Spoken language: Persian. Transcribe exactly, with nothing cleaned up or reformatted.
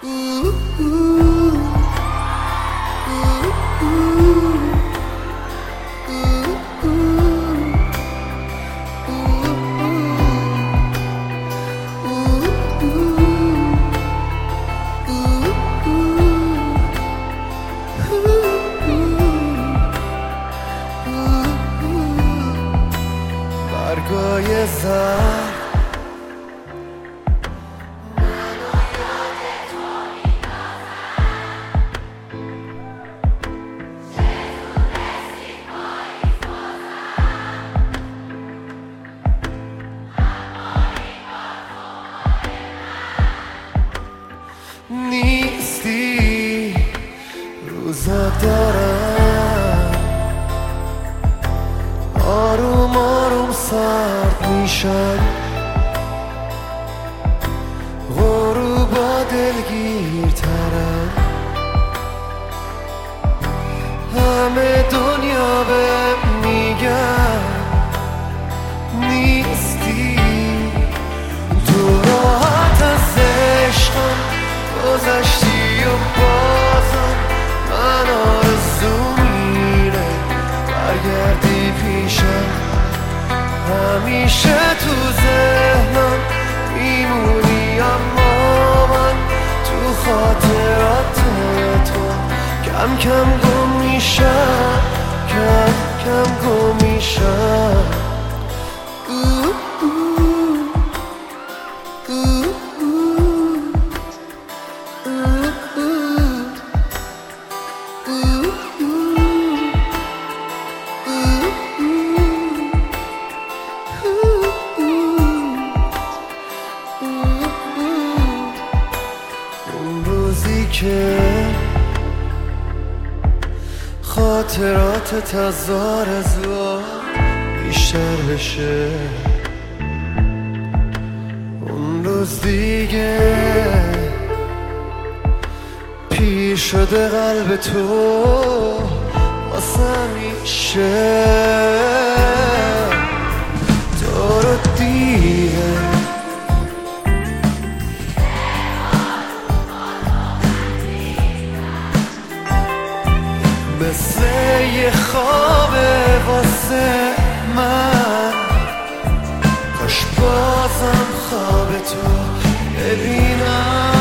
برگای زر نیستی روزا دارم آروم آروم سرد میشن غروبا دلگیرترم همه دنیا به میگن نیستی تو راحت از عشقم گذشتی و بازم من آرزو میره برگردی پیشم همیشه تو ذهنم میمونی اما من تو خاطرات تو کم کم گم میشم کم کم گم میشم که خاطرات تزار از بیشتر بشه اون روز دیگه پیر شده قلب تو واسه میشه تو رو دیگه مثل یه خوابه واسه من کاش بازم خواب تو ببینم